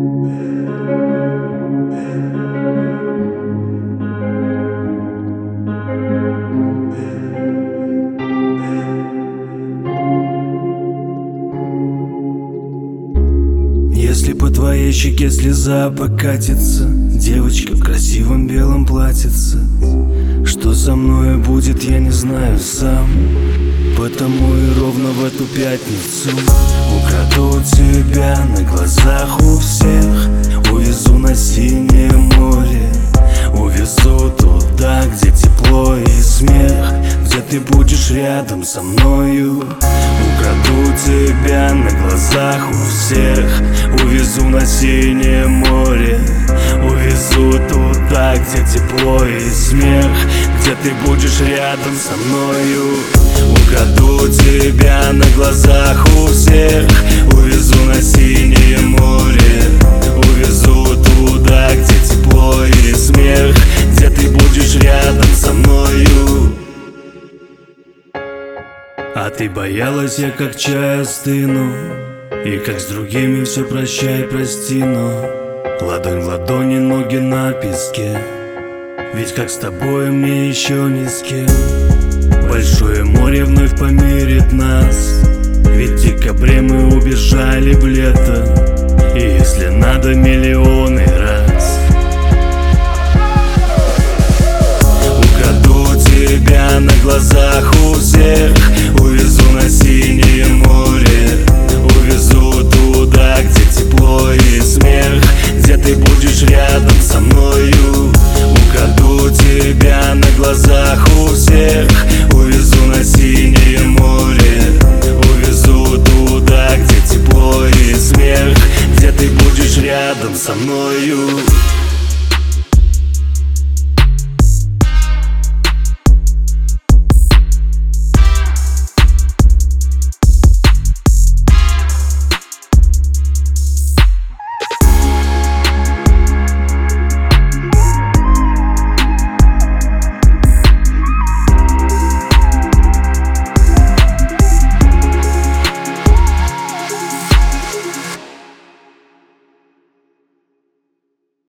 Если по твоей щеке слеза покатится, девочка в красивом белом платьице, что со мною будет, я не знаю сам. Потому и ровно в эту пятницу украду тебя на глазах у всех, увезу на синее море, увезу туда, где тепло и смех, где ты будешь рядом со мною. Украду тебя на глазах у всех, увезу на синее море, увезу туда, где тепло и смех, где ты будешь рядом со мною. Украду тебя на глазах у всех, увезу на синее море, увезу туда, где тепло и смех, где ты будешь рядом со мною. А ты боялась, я как чай остыну, и как с другими все прощай, прости, но ладонь в ладони, ноги на песке, ведь как с тобой мне еще ни с кем. Большое море вновь помирит нас, ведь в декабре мы убежали в лето, и если надо, миллионы раз. Украду тебя на глазах у всех, увезу на синее море, увезу туда, где тепло и смех, где ты будешь рядом со мною. Украду тебя на глазах у всех, увезу на синее море, увезу туда, где тепло и смех, где ты будешь рядом со мною.